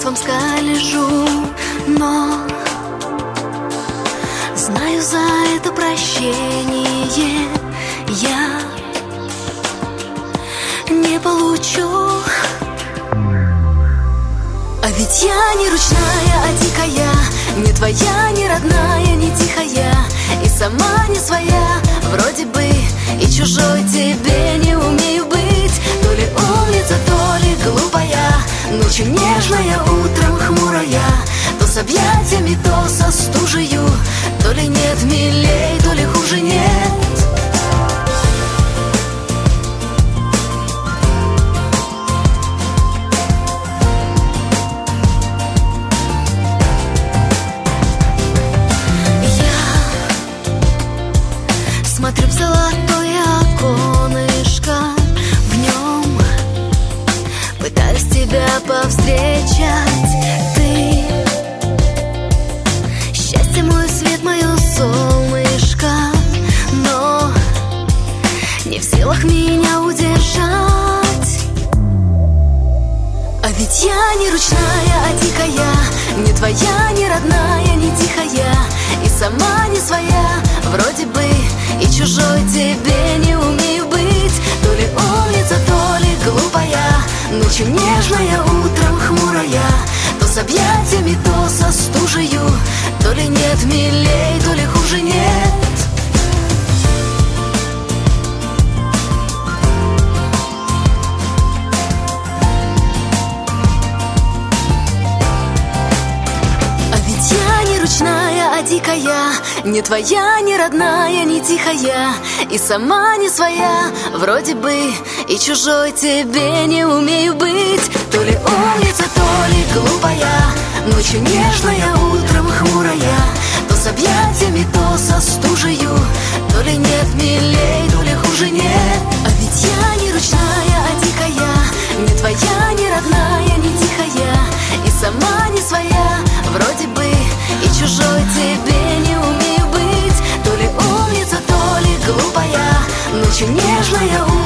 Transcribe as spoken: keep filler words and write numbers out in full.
чувствам скольжу, но знаю, за это прощение я не получу. А ведь я не ручная, а дикая, не твоя, не родная, не тихая, и сама не своя, вроде бы, и чужой тебе не умею быть. То ли умница, то ли глупая, ночью нежная, утром хмурая, то с объятиями, то со стужею, то ли нет милей, то ли хуже нет. Смотрю в золотое оконышко, в нем пытаюсь тебя повстречать. Ты счастье, мой свет, мое солнышко, но не в силах меня удержать. А ведь я не ручная, а дикая, не твоя, не родная, не тихая, и сама не своя, вроде бы, и чужой тебе не умею быть. То ли умница, то ли глупая, ночью нежная, утром хмурая, то с объятиями, то со стужею, то ли нет милей, то ли хуже нет. Ручная, а дикая, не твоя, не родная, не тихая, и сама не своя, вроде бы, и чужой тебе не умею быть. То ли умница, то ли глупая, ночью нежная, утром хмурая, то с объятиями, то со стужею, то ли нет милей, то ли хуже нет. А ведь я не ручная, а дикая, не твоя, не родная, не тихая, и сама не своя, вроде бы, и чужой тебе не умею быть. То ли умница, то ли глупая, ночью нежная,